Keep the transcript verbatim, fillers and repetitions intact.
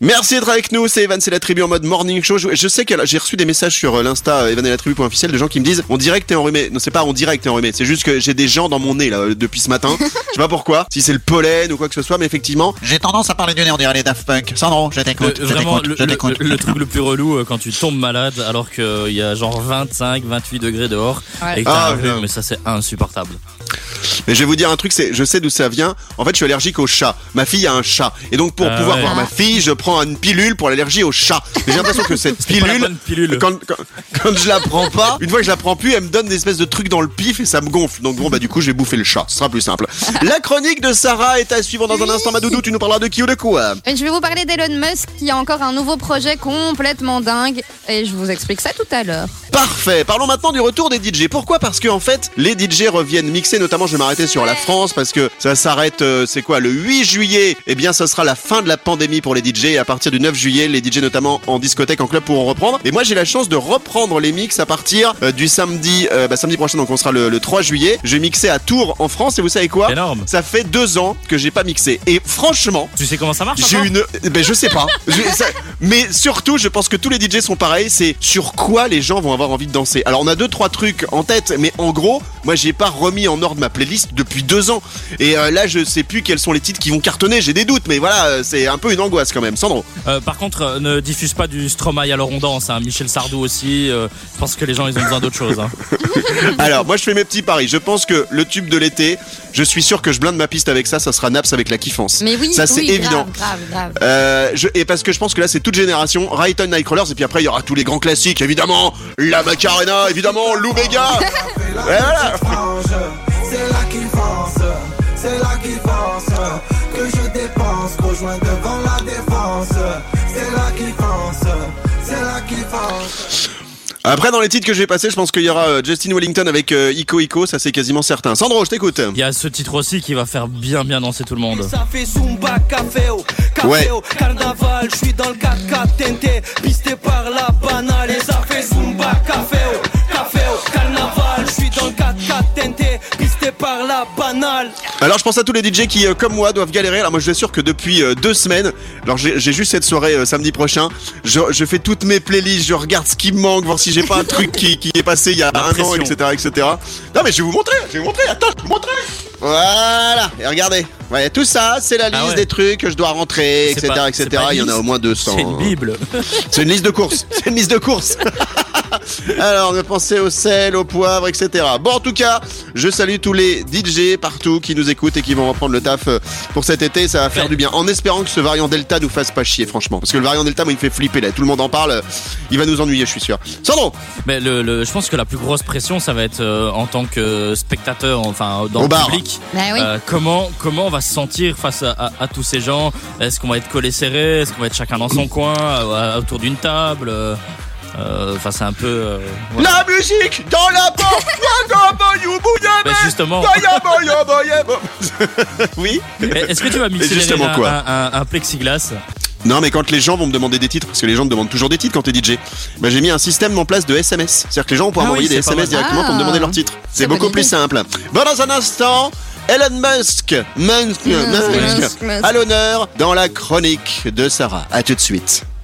Merci d'être avec nous, c'est Evan, c'est la tribu en mode morning show. Je, je sais que j'ai reçu des messages sur l'Insta Evan et la tribu point officiel de gens qui me disent on dirait que t'es enrhumé. Non, c'est pas on dirait que t'es enrhumé, c'est juste que j'ai des gens dans mon nez là depuis ce matin. Je sais pas pourquoi, si c'est le pollen ou quoi que ce soit, mais effectivement j'ai tendance à parler du nez, on dirait les Daft Punk. Sandro, je t'écoute, Le- je vraiment, t'écoute, le, je t'écoute. le- le truc le plus relou euh, quand tu tombes malade alors qu'il y a genre vingt-cinq, vingt-huit degrés dehors Ouais. et que t'as Ah, un rhume, ouais. mais ça c'est insupportable. Mais je vais vous dire un truc, c'est, je sais d'où ça vient. En fait, je suis allergique au chat. Ma fille a un chat. Et donc, pour Ah pouvoir ouais. voir ma fille, je prends une pilule pour l'allergie au chat. Mais j'ai l'impression que cette C'est pas la pilule, bonne pilule. quand, quand, quand je la prends pas, une fois que je la prends plus, elle me donne des espèces de trucs dans le pif et ça me gonfle. Donc bon, bah, du coup, je vais bouffer le chat. Ce sera plus simple. La chronique de Sarah est à suivre dans un instant. Ma doudou, tu nous parleras de qui ou de quoi? Je vais vous parler d'Elon Musk qui a encore un nouveau projet complètement dingue et je vous explique ça tout à l'heure. Parfait. Parlons maintenant du retour des D J. Pourquoi? Parce que en fait, les D J reviennent mixer. Notamment, je vais m'arrêter sur la France parce que ça s'arrête. euh, c'est quoi? Le huit juillet. Eh bien, ça sera la fin de la pandémie pour les D J. Et à partir du neuf juillet, les D J, notamment en discothèque, en club, pourront reprendre. Et moi, j'ai la chance de reprendre les mix à partir euh, du samedi, euh, bah, samedi prochain. Donc, on sera le, le trois juillet. Je vais mixer à Tours, en France. Et vous savez quoi? Énorme. Ça fait deux ans que j'ai pas mixé. Et franchement, Tu sais comment ça marche j'ai encore une. Ben je sais pas. Je- ça- Mais surtout, je pense que tous les D J sont pareils. C'est sur quoi les gens vont avoir envie de danser. Alors on a deux trois trucs en tête, mais en gros, moi j'ai pas remis en ordre ma playlist depuis deux ans. Et euh, là, je sais plus quels sont les titres qui vont cartonner. J'ai des doutes, mais voilà, euh, c'est un peu une angoisse quand même. Sandro. Euh, par contre, euh, ne diffuse pas du Stromae alors on danse, hein. Michel Sardou aussi. euh, je pense que les gens ils ont besoin d'autre chose. Hein. Alors moi je fais mes petits paris. Je pense que le tube de l'été, je suis sûr que je blinde ma piste avec ça. Ça sera Naps avec la kiffance. Mais oui, ça c'est oui, évident. grave, grave, grave. Euh, je, et parce que je pense que là c'est toute génération, Rayton, Nightcrawlers, et puis après il y aura tous les grands classiques, évidemment, la Macarena, évidemment, Lou Bega. Et voilà. C'est là qu'il pense, c'est là qu'il pense que je dépense, rejoins devant la défense. C'est là qu'il pense, c'est là qu'il pense. Après dans les titres que je vais passer, je pense qu'il y aura euh, Justin Wellington avec euh, Ico Ico, ça c'est quasiment certain. Sandro, je t'écoute. Il y a ce titre aussi qui va faire bien bien danser tout le monde. Ça fait Zumba, caféo, Ouais. caféo, carnaval, je suis dans le quatre quatre T N T, pisté par la banale. Et ça fait Zumba, caféo, caféo, carnaval, je suis dans le quatre quatre T N T, pisté par la banale. Alors je pense à tous les D J qui, euh, comme moi, doivent galérer. Alors moi je vous assure que depuis euh, deux semaines, alors j'ai j'ai juste cette soirée euh, samedi prochain, je, je fais toutes mes playlists, je regarde ce qui me manque, voir si j'ai pas un truc qui, qui est passé il y a un an, et cetera, et cetera. Non mais je vais vous montrer, je vais vous montrer, attends, je vais vous montrer. Voilà, et regardez, ouais, tout ça, c'est la liste Ah ouais. des trucs que je dois rentrer, C'est et cetera, pas- et c'est cetera. pas Il y en a liste, au moins deux cents. C'est une bible. C'est une liste de courses. C'est une liste de courses. Alors, ne pensez au sel, au poivre, et cetera. Bon, en tout cas, je salue tous les D J partout qui nous écoutent et qui vont reprendre le taf euh, pour cet été. Ça va faire Ouais. du bien. En espérant que ce variant Delta nous fasse pas chier, franchement. Parce que le variant Delta, moi, il me fait flipper là. Tout le monde en parle. Il va nous ennuyer, je suis sûr. Sandro, Mais le, le- je pense que la plus grosse pression, ça va être euh, en tant que spectateur, enfin dans Au le bar. public. Bah oui. Euh, comment comment on va se sentir face à, à- à tous ces gens? Est-ce qu'on va être collés serrés? Est-ce qu'on va être chacun dans son coin, euh, autour d'une table? Euh, euh, Enfin, c'est un peu. euh, voilà. la musique dans la porte. Mais justement. Oui. Est-ce que tu vas mixer Et justement un, quoi un, un, un plexiglas? Non, mais quand les gens vont me demander des titres, parce que les gens me demandent toujours des titres quand t'es D J, bah j'ai mis un système en place de S M S. C'est-à-dire que les gens vont pouvoir Ah m'envoyer oui, des c'est pas S M S mal. directement pour me Ah. demander leurs titres. C'est C'est beaucoup bonne plus idée. simple. Bon, dans un instant, Elon Musk, Musk, Musk, Musk, Musk. à l'honneur dans la chronique de Sarah. À tout de suite.